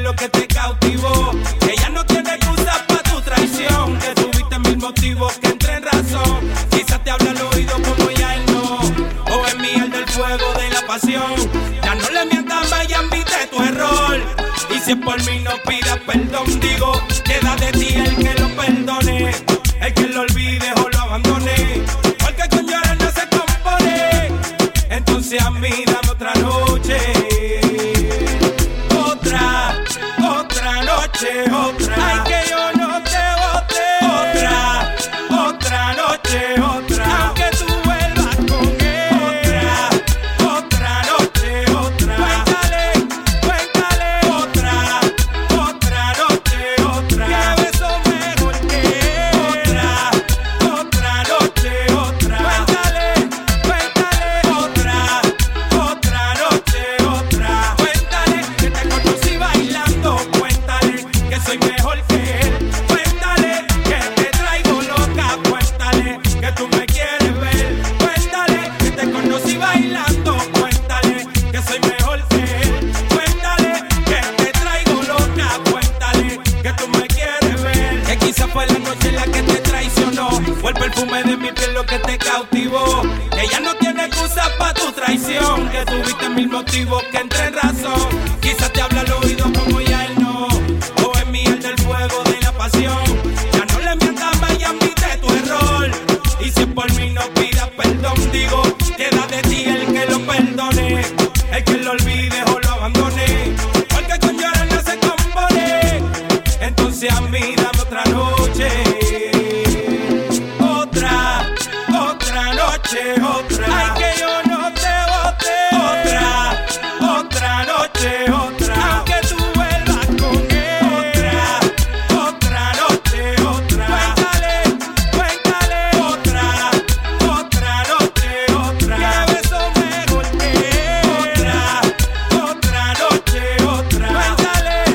lo que te cautivó. Que ya no tiene excusa pa' tu traición. Que tuviste mil motivos que entren en razón. Quizás te habla al oído como ya él no. O es miel del fuego de la pasión. Ya no le mientas más y admite tu error. Y si es por mí no pidas perdón. Digo, queda de ti el que lo perdone. El que lo olvide o lo abandone. Porque con llorar no se compone. Entonces a mí dame otra noche. Otra noche, otra. Ay, que yo no te bote. Otra noche, otra. Aunque tú vuelvas con él. Otra noche, otra. Cuéntale. Otra noche, otra. Que beso mejor que él. Otra noche, otra. Cuéntale. Otra noche, otra. Cuéntale que te conocí bailando. Cuéntale que soy mejor que él. Cuéntale que te traigo loca. Cuéntale que tú me quieres ver. Cuéntale que te conocí bailando. Cuéntale que soy mejor que él. Cuéntale que te traigo loca. Cuéntale que tú me quieres ver. Que quizás fue la noche en la que te traicionó. Fue el perfume de mi piel lo que te cautivó. Que ya no tiene excusa pa' tu traición. Que tuviste mil motivos que entren en razón. Quizás te habla al oído como ya él no. O es miel del fuego de la pasión. Ya no le mientas más y admite tu error. Y si es por mí no pidas perdón. Digo, queda de ti el que lo perdone. El que lo olvide o lo abandone. Porque con llorar no se compone. Entonces a mí dame otra noche. Otra noche, otra. Ay, que yo no te bote. Otra noche, otra. Aunque tú vuelvas con él. Otra noche, otra. Cuéntale. Otra noche, otra. Que beso mejor que él. Otra noche, otra. Cuéntale.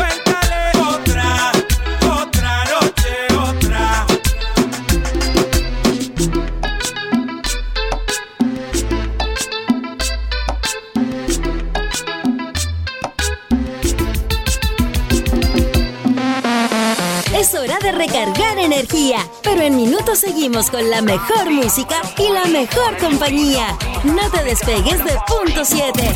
Otra noche, otra. Es hora de recargar energía, pero en minutos seguimos con la mejor música y la mejor compañía. No te despegues de Punto 7.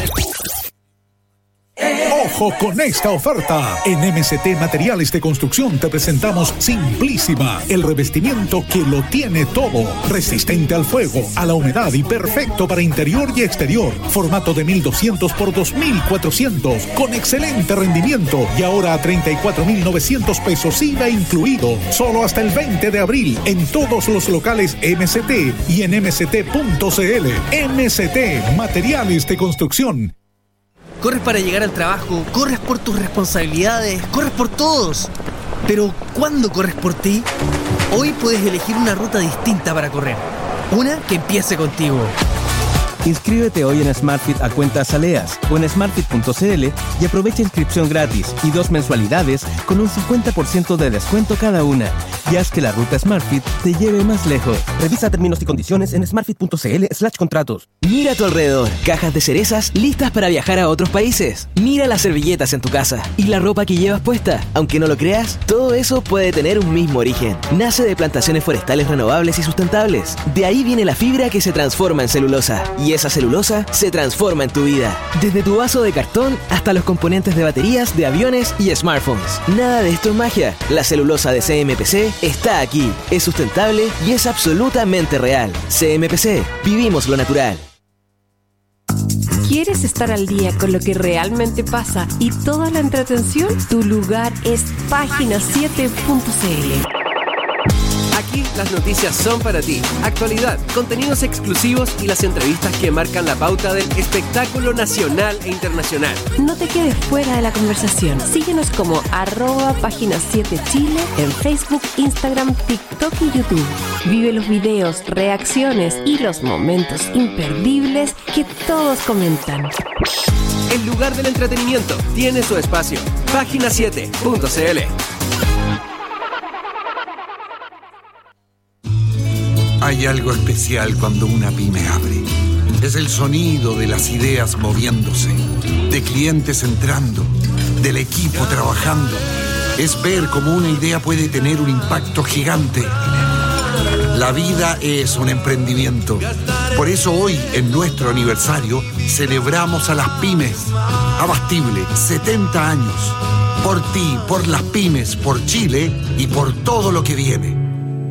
¡Ojo con esta oferta! En MST Materiales de Construcción te presentamos Simplísima, el revestimiento que lo tiene todo. Resistente al fuego, a la humedad y perfecto para interior y exterior. Formato de 1200 por 2400, con excelente rendimiento. Y ahora a 34,900 pesos IVA incluido. Solo hasta el 20 de abril en todos los locales MST y en mst.cl. MST Materiales de Construcción. Corres para llegar al trabajo, corres por tus responsabilidades, corres por todos. Pero ¿cuándo corres por ti? Hoy puedes elegir una ruta distinta para correr. Una que empiece contigo. Inscríbete hoy en SmartFit a cuentas Aleas o en smartfit.cl y aprovecha inscripción gratis y 2 mensualidades con un 50% de descuento cada una. Y haz que la ruta SmartFit te lleve más lejos. Revisa términos y condiciones en smartfit.cl/contratos. Mira a tu alrededor, cajas de cerezas listas para viajar a otros países. Mira las servilletas en tu casa y la ropa que llevas puesta. Aunque no lo creas, todo eso puede tener un mismo origen. Nace de plantaciones forestales renovables y sustentables. De ahí viene la fibra que se transforma en celulosa. Y esa celulosa se transforma en tu vida. Desde tu vaso de cartón hasta los componentes de baterías, de aviones y smartphones. Nada de esto es magia. La celulosa de CMPC está aquí. Es sustentable y es absolutamente real. CMPC. Vivimos lo natural. ¿Quieres estar al día con lo que realmente pasa y toda la entretención? Tu lugar es Página7.cl. Aquí las noticias son para ti. Actualidad, contenidos exclusivos y las entrevistas que marcan la pauta del espectáculo nacional e internacional. No te quedes fuera de la conversación. Síguenos como @Página7Chile en Facebook, Instagram, TikTok y YouTube. Vive los videos, reacciones y los momentos imperdibles que todos comentan. El lugar del entretenimiento tiene su espacio. Página7.cl. Hay algo especial cuando una pyme abre. Es el sonido de las ideas moviéndose, de clientes entrando, del equipo trabajando. Es ver cómo una idea puede tener un impacto gigante. La vida es un emprendimiento. Por eso hoy, en nuestro aniversario, celebramos a las pymes. Abastible, 70 años. Por ti, por las pymes, por Chile y por todo lo que viene.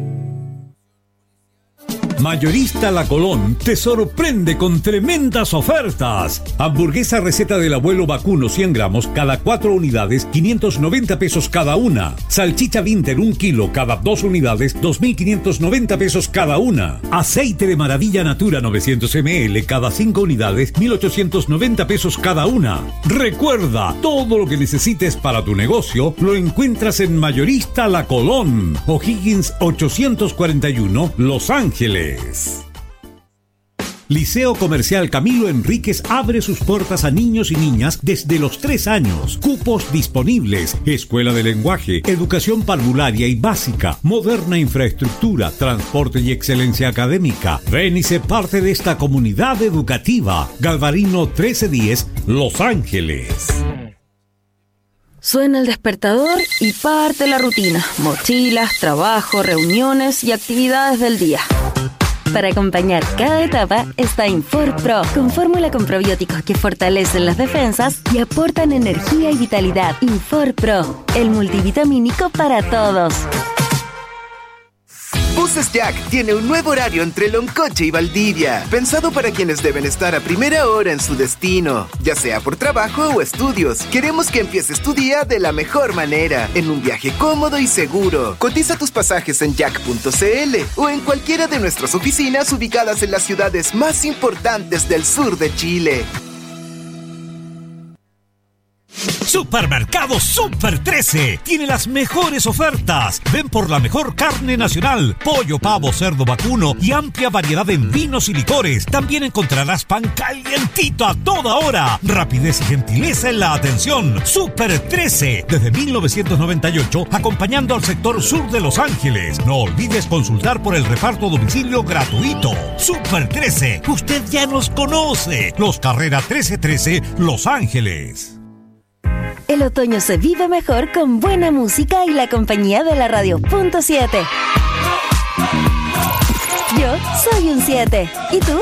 Mayorista La Colón te sorprende con tremendas ofertas. Hamburguesa receta del abuelo vacuno 100 gramos, cada 4 unidades, 590 pesos cada una. Salchicha Winter 1 kilo, cada 2 unidades, 2.590 pesos cada una. Aceite de maravilla Natura 900 ml, cada 5 unidades, 1.890 pesos cada una. Recuerda, todo lo que necesites para tu negocio lo encuentras en Mayorista La Colón, O'Higgins 841, Los Ángeles. Liceo Comercial Camilo Enríquez abre sus puertas a niños y niñas desde los 3 años. Cupos disponibles. Escuela de lenguaje, educación parvularia y básica, moderna infraestructura, transporte y excelencia académica. Ven y sé parte de esta comunidad educativa. Galvarino 1310, Los Ángeles. Suena el despertador y parte la rutina. Mochilas, trabajo, reuniones y actividades del día. Para acompañar cada etapa está Infor Pro, con fórmula con probióticos que fortalecen las defensas y aportan energía y vitalidad. Infor Pro, el multivitamínico para todos. Buses Jack tiene un nuevo horario entre Loncoche y Valdivia, pensado para quienes deben estar a primera hora en su destino, ya sea por trabajo o estudios. Queremos que empieces tu día de la mejor manera, en un viaje cómodo y seguro. Cotiza tus pasajes en jack.cl o en cualquiera de nuestras oficinas ubicadas en las ciudades más importantes del sur de Chile. Supermercado Super 13 tiene las mejores ofertas. Ven por la mejor carne nacional, pollo, pavo, cerdo vacuno y amplia variedad en vinos y licores. También encontrarás pan calientito a toda hora. Rapidez y gentileza en la atención. Super 13, desde 1998, acompañando al sector sur de Los Ángeles. No olvides consultar por el reparto a domicilio gratuito. Super 13, usted ya nos conoce. Los Carrera 1313, Los Ángeles. El otoño se vive mejor con buena música y la compañía de la Radio Punto 7. Yo soy un 7. ¿Y tú?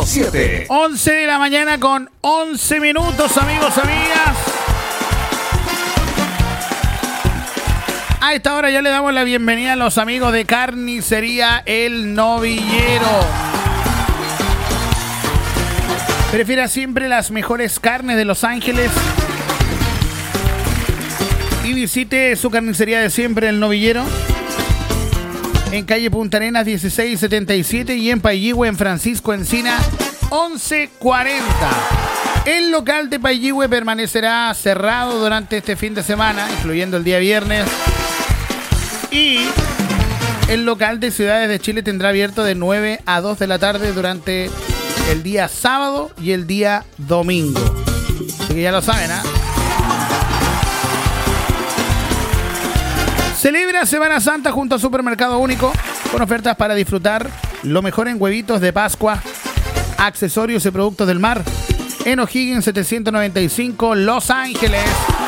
7. 11 de la mañana con 11 minutos, amigos, amigas. A esta hora ya le damos la bienvenida a los amigos de Carnicería El Novillero. Prefiera siempre las mejores carnes de Los Ángeles y visite su carnicería de siempre, El Novillero, en calle Punta Arenas 1677 y en Pailligüe, en Francisco Encina 1140. El local de Pailligüe permanecerá cerrado durante este fin de semana, incluyendo el día viernes, y el local de Ciudades de Chile tendrá abierto de 9 a 2 de la tarde durante el día sábado y el día domingo. Así que ya lo saben, ¿ah? Celebra Semana Santa junto a Supermercado Único con ofertas para disfrutar lo mejor en huevitos de Pascua, accesorios y productos del mar en O'Higgins 795, Los Ángeles.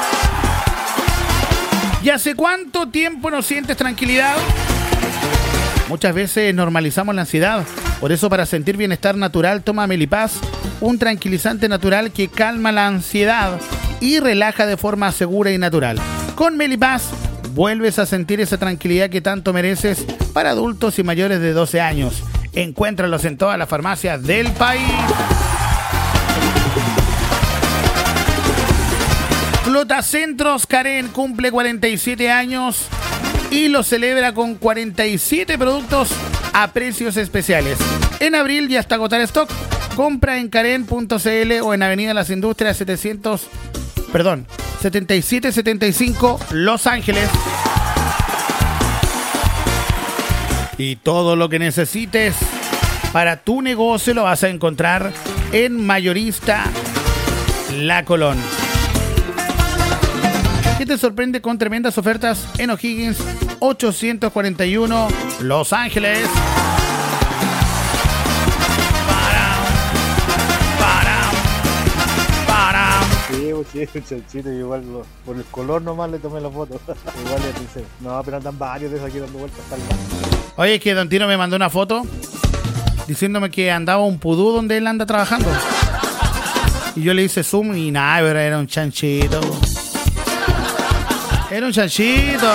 ¿Y hace cuánto tiempo no sientes tranquilidad? Muchas veces normalizamos la ansiedad. Por eso, para sentir bienestar natural, toma Melipaz, un tranquilizante natural que calma la ansiedad y relaja de forma segura y natural. Con Melipaz vuelves a sentir esa tranquilidad que tanto mereces para adultos y mayores de 12 años. Encuéntralos en todas las farmacias del país. Flotacentros Karen cumple 47 años y lo celebra con 47 productos a precios especiales. En abril y hasta agotar stock, compra en Karen.cl o en Avenida Las Industrias 7775 Los Ángeles. Y todo lo que necesites para tu negocio lo vas a encontrar en Mayorista La Colón. ¿Qué te sorprende con tremendas ofertas en O'Higgins 841 Los Ángeles? Sí, un chanchito, igual por el color nomás le tomé la foto. Igual le pensé, no, pero andan varios de esos aquí dando vueltas hasta el lado. Oye, que Don Tino me mandó una foto diciéndome que andaba un pudú donde él anda trabajando. Y yo le hice zoom y nada, pero era un chanchito. Era un chanchito.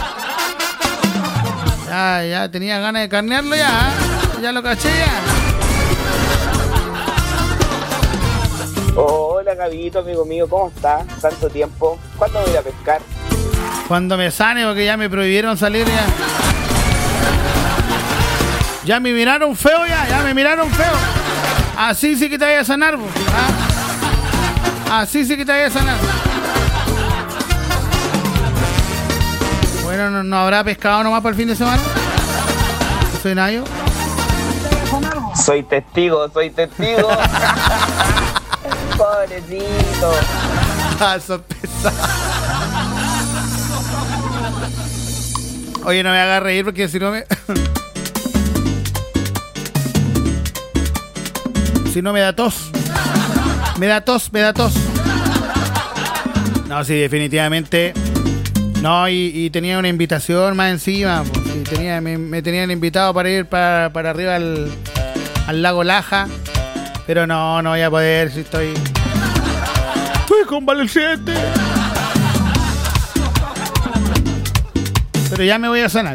Ya tenía ganas de carnearlo ya. Ya lo caché ya. Hola Gabito, amigo mío, ¿cómo estás? Tanto tiempo. ¿Cuándo voy a ir a pescar? Cuando me sane, porque ya me prohibieron salir ya. Ya me miraron feo ya me miraron feo. Así sí que te vaya a sanar, ¿ah? Así sí que te vaya a sanar. Bueno, no habrá pescado nomás para el fin de semana. ¿Soy Nayo? Soy testigo. Pobrecito. Eso pesa. Oye, no me hagas reír porque si no me... si no me da tos. Me da tos. No, sí, definitivamente. No, y tenía una invitación más encima. Pues, me tenían invitado para ir para arriba al lago Laja. Pero no voy a poder si estoy convaleciente. Pero ya me voy a sanar.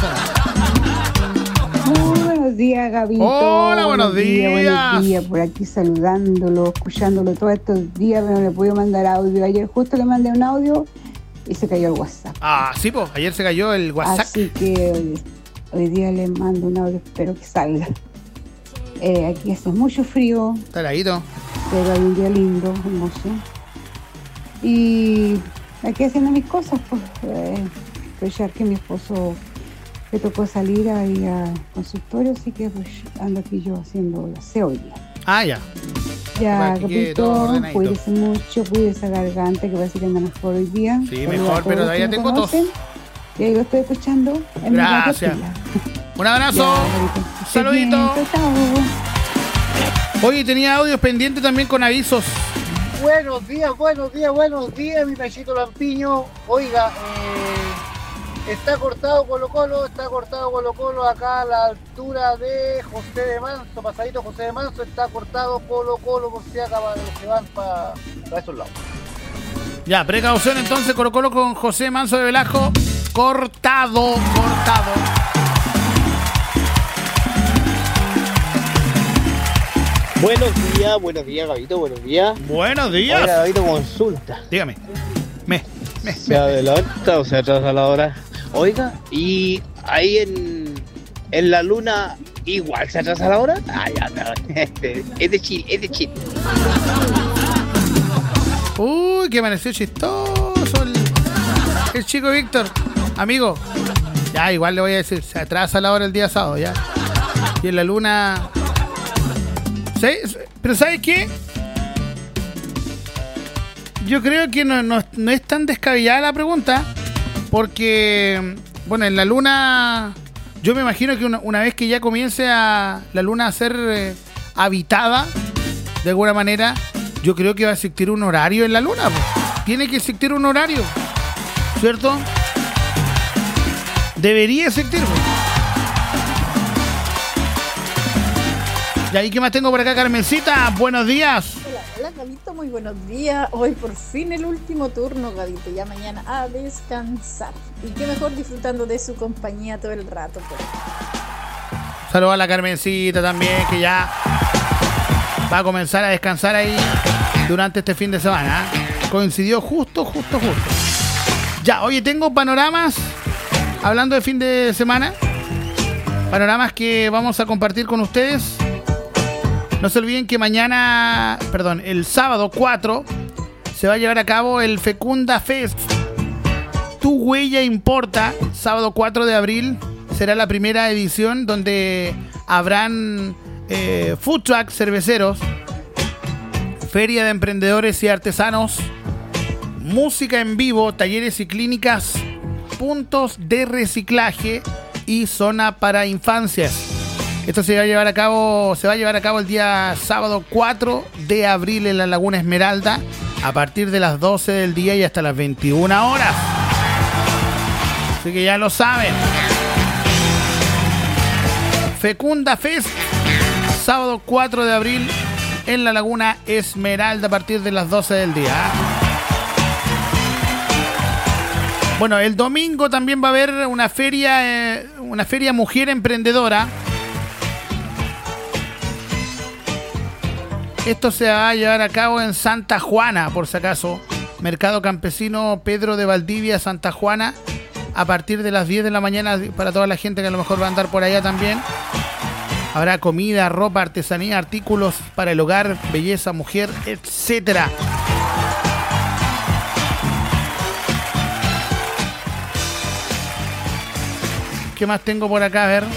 Muy buenos días, Gabito. Hola, buenos días. Buenos días, por aquí saludándolo, escuchándolo todos estos días, pero no le pude mandar audio. Ayer justo le mandé un audio y se cayó el WhatsApp. Ah, sí, pues, ayer se cayó el WhatsApp. Así que hoy día le mando un audio, espero que salga. Aquí hace mucho frío. Está heladito. Pero hay un día lindo, hermoso. Y aquí haciendo mis cosas, pues, aprovechar que mi esposo le tocó salir ahí al consultorio, así que pues ando aquí yo haciendo el aseo hoy día. Ah, ya. Ya, Capito, cuídese mucho, cuídese esa garganta, que parece que anda mejor hoy día. Sí, mejor, pero todavía tengo tos. Y ahí lo estoy escuchando. Gracias. Un abrazo. Un saludito. Oye, tenía audios pendientes también con avisos. Buenos días, mi Pachito Lampiño. Oiga, Está cortado Colo Colo acá a la altura de José de Manso, pasadito José de Manso, está cortado Colo por si acaba de los que van para esos lados. Ya, precaución entonces, Colo Colo con José Manso de Velasco, cortado. Buenos días, Gabito, buenos días. Buenos días. Oiga, Gabito, consulta. Dígame. ¿Se adelanta o se atrasa la hora? Oiga, y ahí en la luna igual se atrasa la hora. Ya, no. Es de Chile. Uy, que amaneció chistoso el chico Víctor. Amigo, ya igual le voy a decir, se atrasa la hora el día sábado, ya. Y en la luna... ¿Sí? Pero ¿sabes qué? Yo creo que no es tan descabellada la pregunta, porque, bueno, en la luna, yo me imagino que una vez que ya comience la luna a ser habitada, de alguna manera, yo creo que va a existir un horario en la luna, pues. Tiene que existir un horario, ¿cierto? Debería existir, pues. Y ahí, ¿qué más tengo por acá, Carmencita? Buenos días. Hola, Gabito, muy buenos días. Hoy por fin el último turno, Gabito. Ya mañana a descansar. Y qué mejor disfrutando de su compañía todo el rato. Pues. Saludos a la Carmencita también, que ya va a comenzar a descansar ahí durante este fin de semana. Coincidió justo. Ya, oye, tengo panoramas, hablando de fin de semana, panoramas que vamos a compartir con ustedes. No se olviden que el sábado 4, se va a llevar a cabo el Fecunda Fest. Tu huella importa. Sábado 4 de abril será la primera edición donde habrán food trucks cerveceros, feria de emprendedores y artesanos, música en vivo, talleres y clínicas, puntos de reciclaje y zona para infancias. Esto se va a llevar a cabo el día sábado 4 de abril en la Laguna Esmeralda, a partir de las 12 del día y hasta las 21 horas. Así que ya lo saben. Fecunda Fest, sábado 4 de abril en la Laguna Esmeralda a partir de las 12 del día. Bueno, el domingo también va a haber una feria Mujer Emprendedora. Esto se va a llevar a cabo en Santa Juana, por si acaso. Mercado Campesino Pedro de Valdivia, Santa Juana, a partir de las 10 de la mañana, para toda la gente que a lo mejor va a andar por allá también. Habrá comida, ropa, artesanía, artículos para el hogar, belleza, mujer, etcétera. ¿Qué más tengo por acá? A ver.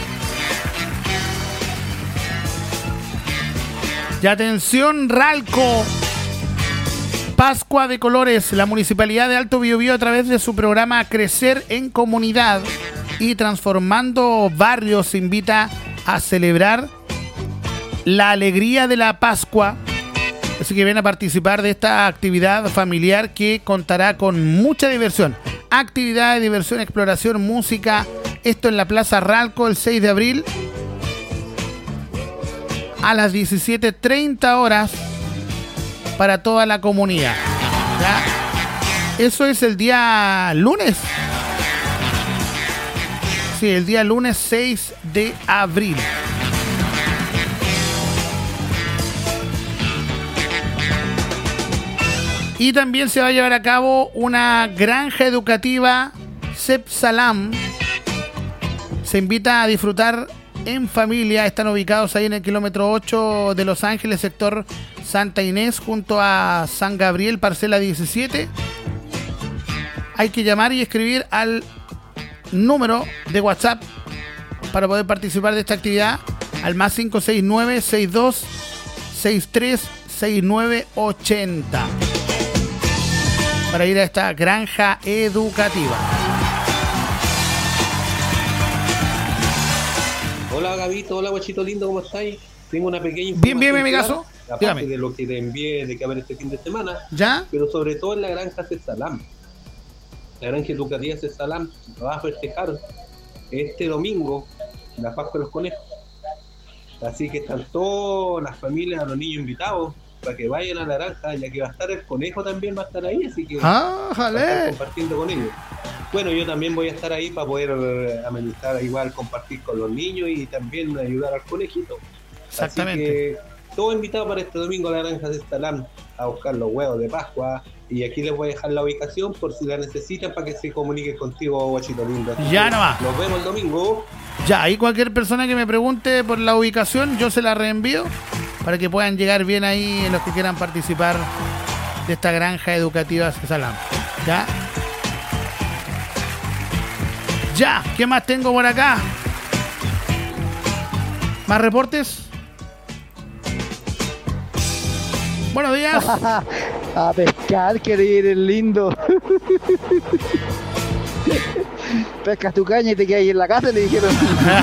Y atención, Ralco. Pascua de Colores. La Municipalidad de Alto Biobío, a través de su programa Crecer en Comunidad y Transformando Barrios, invita a celebrar la alegría de la Pascua. Así que ven a participar de esta actividad familiar que contará con mucha diversión. Actividades, diversión, exploración, música. Esto en la Plaza Ralco el 6 de abril. A las 17:30 horas para toda la comunidad. ¿Ya? Eso es el día lunes. Sí, el día lunes 6 de abril. Y también se va a llevar a cabo una granja educativa Sepsalam. Se invita a disfrutar en familia. Están ubicados ahí en el kilómetro 8 de Los Ángeles, sector Santa Inés, junto a San Gabriel, parcela 17. Hay que llamar y escribir al número de WhatsApp para poder participar de esta actividad, al más 569-6263-6980, para ir a esta granja educativa. Hola Gabito, hola guachito lindo, ¿cómo estáis? Tengo una pequeña información. Bien, mi caso. Aparte de lo que te envié de que haber este fin de semana. ¿Ya? Pero sobre todo en la granja Sepsalam. la granja educativa de Salam va a festejar este domingo la Pascua de los Conejos. Así que están todas las familias, los niños invitados para que vayan a la granja, ya que va a estar el conejo también, va a estar ahí, así que va a estar compartiendo con ellos. Bueno, yo también voy a estar ahí para poder amenizar, igual compartir con los niños y también ayudar al conejito. Exactamente. Así que todo invitado para este domingo a la granja de Salam a buscar los huevos de Pascua. Y aquí les voy a dejar la ubicación por si la necesitan para que se comuniquen contigo, guachito lindo. Así ya no va. Nos vemos el domingo. Ya, ahí cualquier persona que me pregunte por la ubicación, yo se la reenvío para que puedan llegar bien ahí los que quieran participar de esta granja educativa Salam. ¿Ya? Ya, ¿qué más tengo por acá? ¿Más reportes? Buenos días. A pescar, querido, lindo. Pescas tu caña y te quedas ahí en la casa, le dijeron.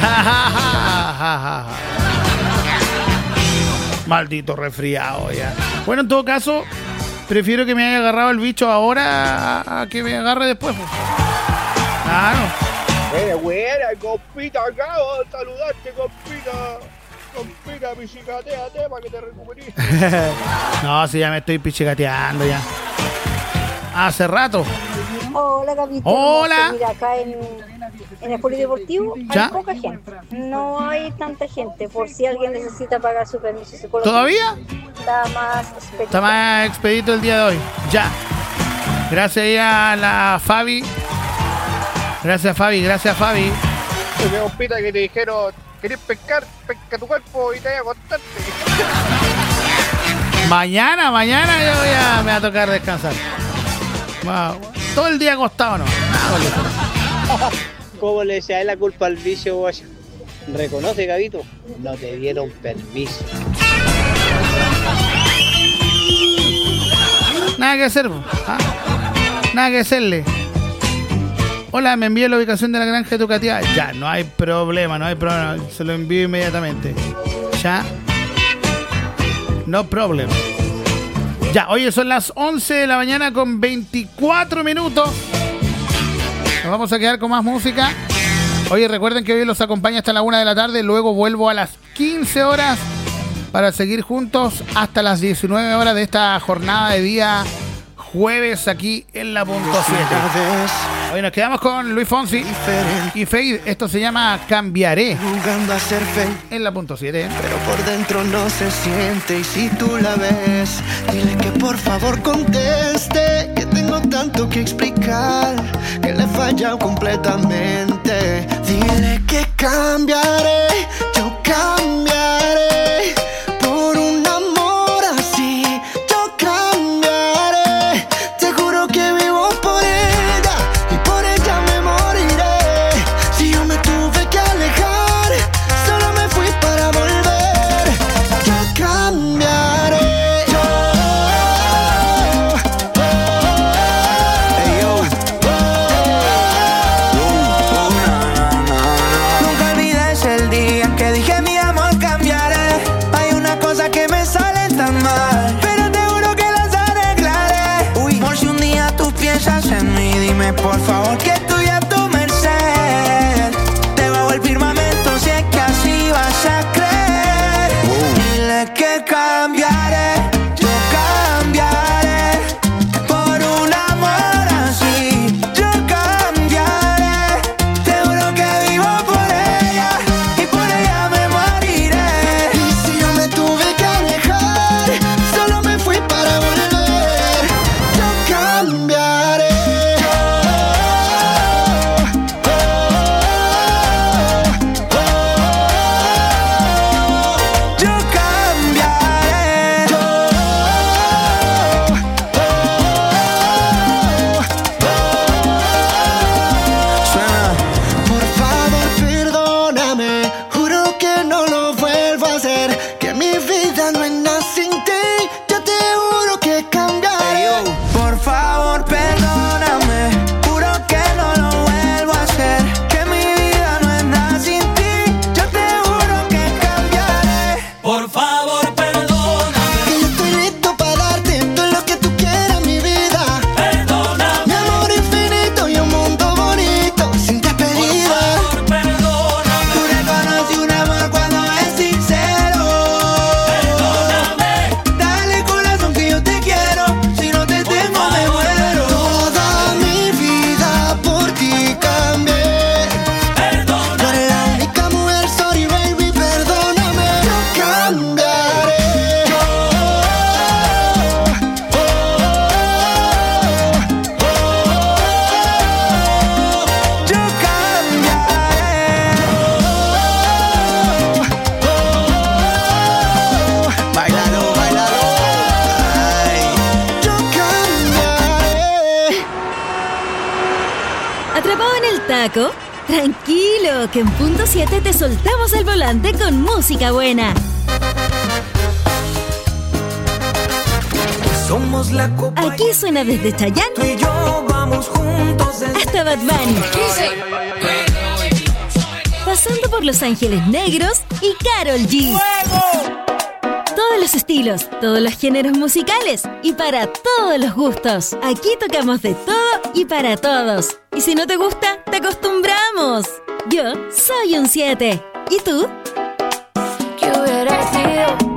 Maldito resfriado ya. Bueno, en todo caso, prefiero que me haya agarrado el bicho ahora a que me agarre después. Claro. Buena, compita, acabo de saludarte, compita. Compita, pichicateate para que te recuperes. No, si ya me estoy pichicateando ya. Hace rato. Hola, Capitán. Hola. Mira, acá en el polideportivo ¿Ya? hay poca gente. No hay tanta gente. Por si alguien necesita pagar su permiso psicológico. ¿Todavía? Está más expedito El día de hoy. Ya. Gracias a la Fabi. Gracias, Fabi. Ese compita que te dijeron, ¿querés pescar? Pesca tu cuerpo y te voy a contarte. Mañana yo ya me va a tocar descansar. Todo el día acostado, ¿no? ¿Cómo le echáis la culpa al vicio, guayo? Reconoce, Gabito, no te dieron permiso. Nada que hacer, ¿ah? Nada que hacerle. Hola, me envíe la ubicación de la granja educativa. Ya, no hay problema. Se lo envío inmediatamente. Ya. No problem. Ya, oye, son las 11 de la mañana con 24 minutos. Nos vamos a quedar con más música. Oye, recuerden que hoy los acompaña hasta la 1 de la tarde. Luego vuelvo a las 15 horas para seguir juntos hasta las 19 horas de esta jornada de día jueves aquí en la punto 7. Hoy nos quedamos con Luis Fonsi y Fade. Esto se llama Cambiaré en la punto 7. Pero por dentro no se siente. Y si tú la ves, dile que por favor conteste, que tengo tanto que explicar, que le he fallado completamente. Dile que cambiaré, yo cambiaré por un amor así. Yo cambiaré, te juro que vivo por ella y por ella me moriré. Si yo me tuve que alejar, solo me fui para volver. Yo cambiaré. Nunca olvides el día taco? Tranquilo, que en punto 7 te soltamos el volante con música buena. Somos la copa. Aquí suena desde Chayanne Tú y yo vamos juntos hasta Bad Bunny. Pasando por Los Ángeles Negros y Karol G. Todos los estilos, todos los géneros musicales y para todos los gustos. Aquí tocamos de todo y para todos. Y si no te gusta, te acostumbramos. Yo soy un 7. ¿Y tú? ¿Qué hubiera sido?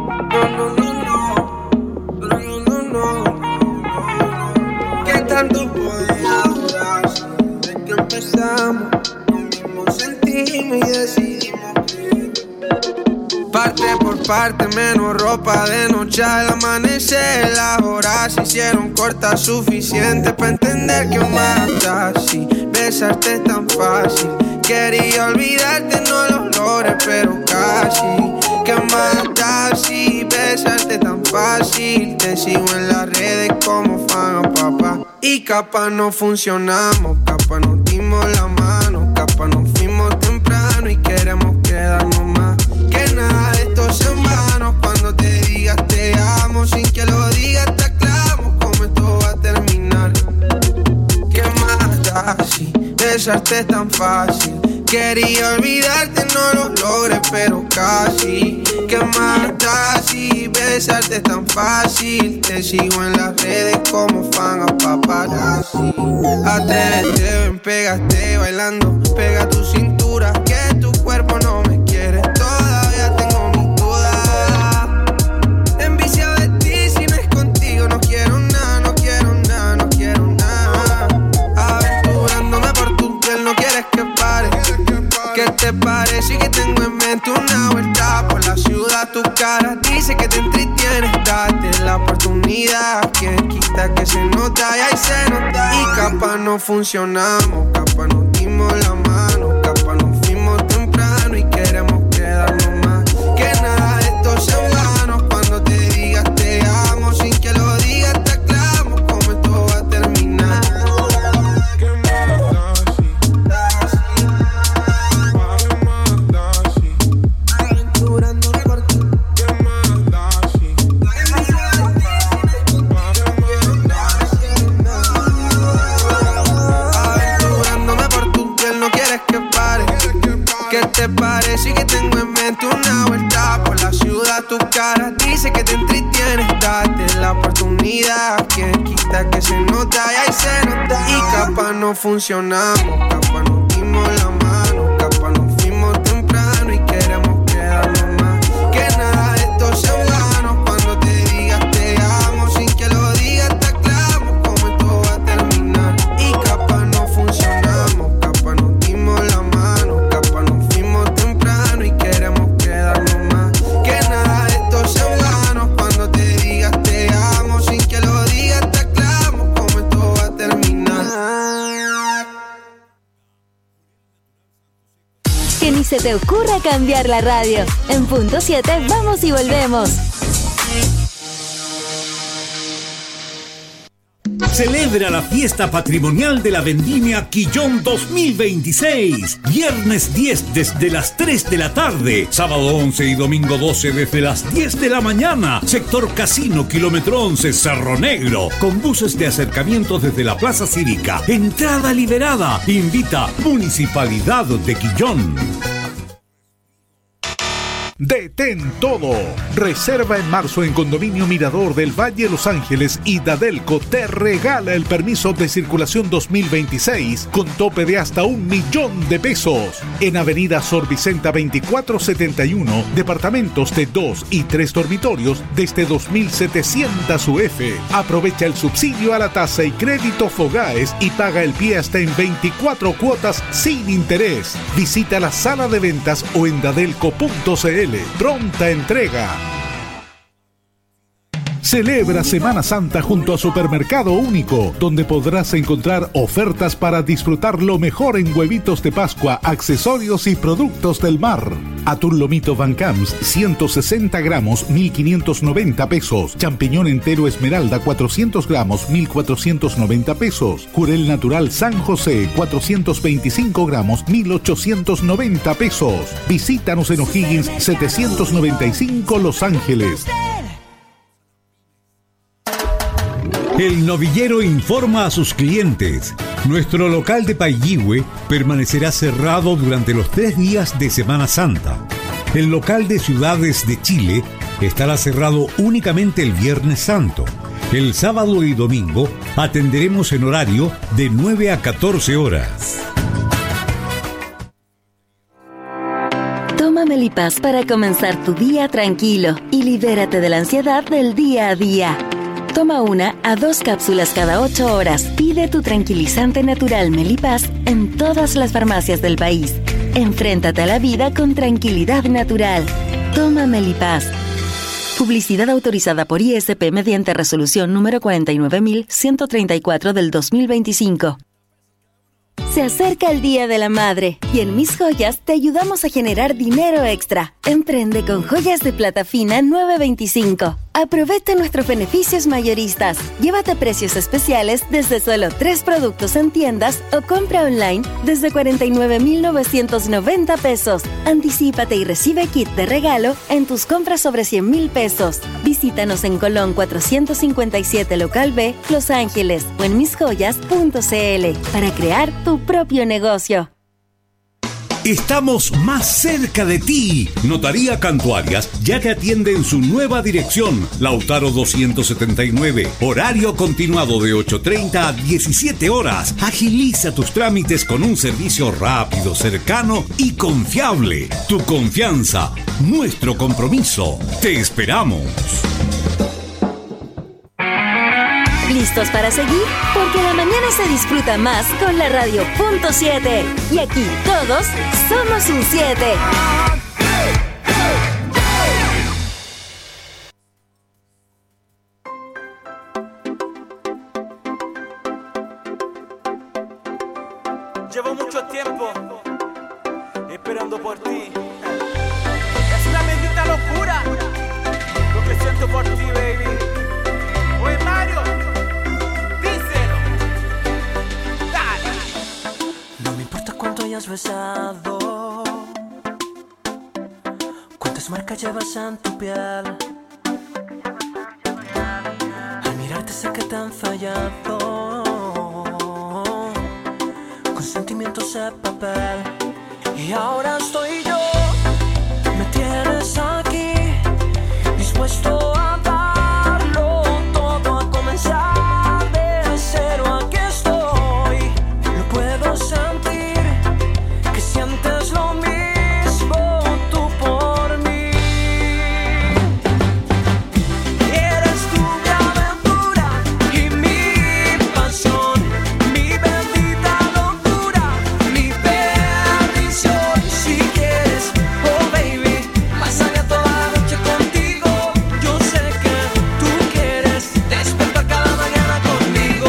¿Qué tanto podía durar? Desde que empezamos, lo mismo sentimos y decidimos vivir. Parte por parte, menos ropa de noche al amanecer. Las horas se hicieron cortas, suficiente para entender que mata si besarte es tan fácil. Quería olvidarte, no lo logré, pero casi. Que mata si besarte tan fácil. Te sigo en las redes como fan a papá. Y capaz no funcionamos, capaz nos dimos la mano, capaz nos fuimos temprano y queremos quedarnos más. Que nada de esto es en vano. Cuando te digas te amo, sin que lo digas te aclamo cómo esto va a terminar. ¿Qué más da si besarte es tan fácil? Quería olvidarte, no lo logré, pero casi. ¿Qué más da si besarte es tan fácil? Te sigo en las redes como fan a paparazzi. Atrévete, ven, pégate bailando. Pega tu cintura, que tu cuerpo no me quiere. Todavía tengo mis dudas. Enviciado de ti, si no es contigo no quiero nada, no quiero nada, no quiero nada. Aventurándome por tu piel, no quieres que pare. ¿Qué te parece que tengo en mente una vuelta por la ciudad? Tu cara dice que te entretienes, date la oportunidad. Quien quita que se nota y ahí se nota. Y capaz no funcionamos, capaz nos dimos la mano, capaz nos fuimos temprano y queremos quedarnos más. Que nada de esto es en vano. Cuando te digas te amo, sin que lo digas te aclamo cómo esto va a terminar. ¿Qué más da si? Aventurándome por ti. ¿Qué más da si? Aventurándome por tu piel, no quieres que pare. ¿Qué te parece que tengo en mente una vuelta por la ciudad? Tu cara dice que te entretienes, date la oportunidad. Quien quita que se nota y ahí se nota. Y capaz no funcionamos, capaz nos dimos la mano, capaz nos fuimos temprano y queremos quedarnos más. Que nada de esto es en vano. Cuando te digas te amo, sin que lo digas te aclamo cómo esto va a terminar. Y capaz no funcionamos, capaz nos dimos la mano, capaz nos fuimos temprano y queremos quedarnos más. Que nada de esto es en vano. Cuando te digas te amo, sin que lo digas te aclamo cómo esto va a terminar. Que ni se te ocurra cambiar la radio. En punto 7 vamos y volvemos. Celebra la fiesta patrimonial de la Vendimia Quillón 2026. Viernes 10 desde las 3 de la tarde. Sábado 11 y domingo 12 desde las 10 de la mañana. Sector Casino, kilómetro 11, Cerro Negro. Con buses de acercamiento desde la Plaza Cívica. Entrada liberada. Invita Municipalidad de Quillón. Detén todo. Reserva en marzo en Condominio Mirador del Valle Los Ángeles y Dadelco te regala el permiso de circulación 2026 con tope de hasta $1.000.000 de pesos. En Avenida Sor Vicenta 2471, departamentos de 2 y 3 dormitorios desde 2.700 UF. Aprovecha el subsidio a la tasa y crédito Fogaes y paga el pie hasta en 24 cuotas sin interés. Visita la sala de ventas o en dadelco.cl. Pronta entrega. Celebra Semana Santa junto a Supermercado Único, donde podrás encontrar ofertas para disfrutar lo mejor en huevitos de Pascua, accesorios y productos del mar. Atún lomito Van Camps, 160 gramos, 1.590 pesos. Champiñón entero Esmeralda, 400 gramos, 1.490 pesos. Jurel natural San José, 425 gramos, 1.890 pesos. Visítanos en O'Higgins 795 Los Ángeles. El Novillero informa a sus clientes. Nuestro local de Paillihue permanecerá cerrado durante los 3 días de Semana Santa. El local de Ciudades de Chile estará cerrado únicamente el Viernes Santo. El sábado y domingo atenderemos en horario de 9 a 14 horas. Toma Melipaz para comenzar tu día tranquilo y libérate de la ansiedad del día a día. Toma 1 a 2 cápsulas cada 8 horas. Pide tu tranquilizante natural Melipaz en todas las farmacias del país. Enfréntate a la vida con tranquilidad natural. Toma Melipaz. Publicidad autorizada por ISP mediante resolución número 49134 del 2025. Se acerca el Día de la Madre y en Mis Joyas te ayudamos a generar dinero extra. Emprende con joyas de plata fina 925. Aprovecha nuestros beneficios mayoristas. Llévate precios especiales desde solo 3 productos en tiendas o compra online desde 49,990 pesos. Anticípate y recibe kit de regalo en tus compras sobre 100,000 pesos. Visítanos en Colón 457 Local B, Los Ángeles o en misjoyas.cl para crear tu propio negocio. Estamos más cerca de ti. Notaría Cantuarias ya te atiende en su nueva dirección, Lautaro 279. Horario continuado de 8:30 a 17 horas. Agiliza tus trámites con un servicio rápido, cercano y confiable. Tu confianza, nuestro compromiso. Te esperamos. ¿Listos para seguir? Porque la mañana se disfruta más con la radio .7. Y aquí todos somos un 7. Llevo mucho tiempo esperando por ti. Es una bendita locura lo que siento por ti, baby. Oye, Mario. ¿Cuánto hayas besado? ¿Cuántas marcas llevas en tu piel? Al mirarte sé que te han fallado con sentimientos de papel. Y ahora estoy yo, me tienes aquí, dispuesto a darlo todo, a comenzar de cero. Aquí estoy, lo puedo sentir. Sientes lo mismo tú por mí. Eres tú mi aventura y mi pasión, mi bendita locura, mi perdición. Si quieres, oh baby, pasaría toda la noche contigo. Yo sé que tú quieres despertar cada mañana conmigo.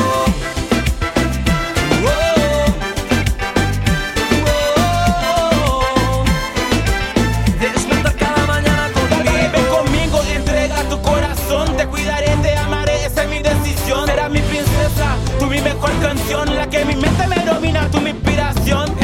Será mi princesa, tú mi mejor canción, la que mi mente me domina, tú mi inspiración.